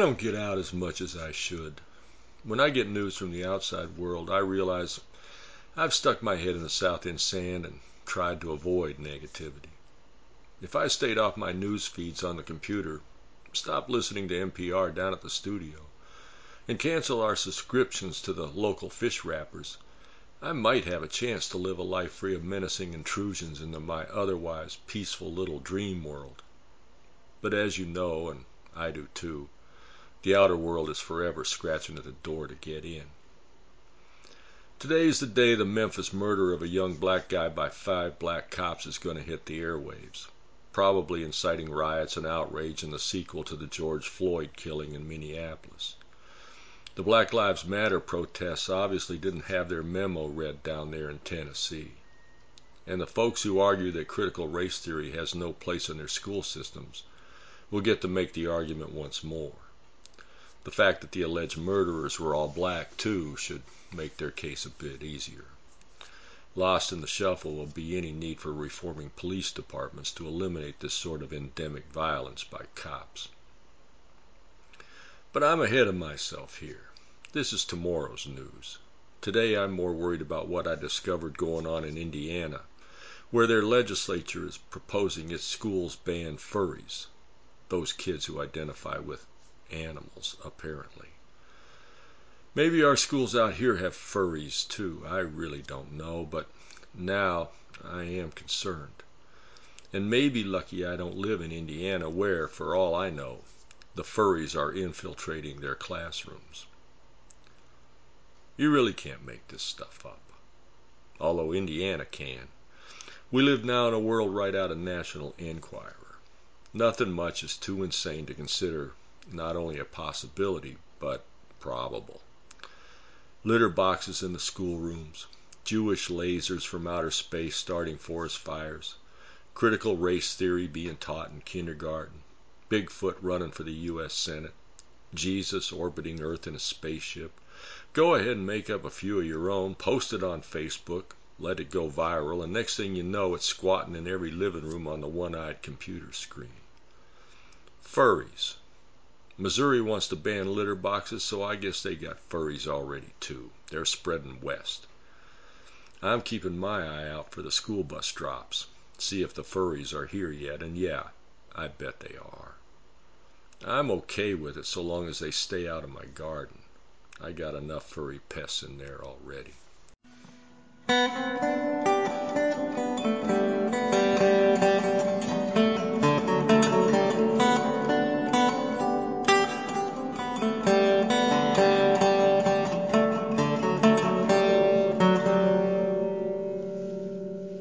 don't get out as much as I should. When I get news from the outside world, I realize I've stuck my head in the South End sand and tried to avoid negativity. If I stayed off my news feeds on the computer, stopped listening to NPR down at the studio, and cancel our subscriptions to the local fish wrappers, I might have a chance to live a life free of menacing intrusions into my otherwise peaceful little dream world. But as you know, and I do too, the outer world is forever scratching at the door to get in. Today is the day the Memphis murder of a young black guy by 5 black cops is going to hit the airwaves, probably inciting riots and outrage in the sequel to the George Floyd killing in Minneapolis. The Black Lives Matter protests obviously didn't have their memo read down there in Tennessee. And the folks who argue that critical race theory has no place in their school systems will get to make the argument once more. The fact that the alleged murderers were all black, too, should make their case a bit easier. Lost in the shuffle will be any need for reforming police departments to eliminate this sort of endemic violence by cops. But I'm ahead of myself here. This is tomorrow's news. Today I'm more worried about what I discovered going on in Indiana, where their legislature is proposing its schools ban furries, those kids who identify with animals, apparently. Maybe our schools out here have furries too. I really don't know, but now I am concerned. And maybe lucky I don't live in Indiana where, for all I know, the furries are infiltrating their classrooms. You really can't make this stuff up. Although Indiana can. We live now in a world right out of National Enquirer. Nothing much is too insane to consider not only a possibility, but probable. Litter boxes in the schoolrooms, Jewish lasers from outer space starting forest fires, critical race theory being taught in kindergarten, Bigfoot running for the U.S. Senate, Jesus orbiting Earth in a spaceship. Go ahead and make up a few of your own, post it on Facebook, let it go viral, and next thing you know, it's squatting in every living room on the one-eyed computer screen. Furries. Missouri wants to ban litter boxes, so I guess they got furries already too. They're spreading west. I'm keeping my eye out for the school bus drops. See if the furries are here yet, and yeah, I bet they are. I'm okay with it so long as they stay out of my garden. I got enough furry pests in there already.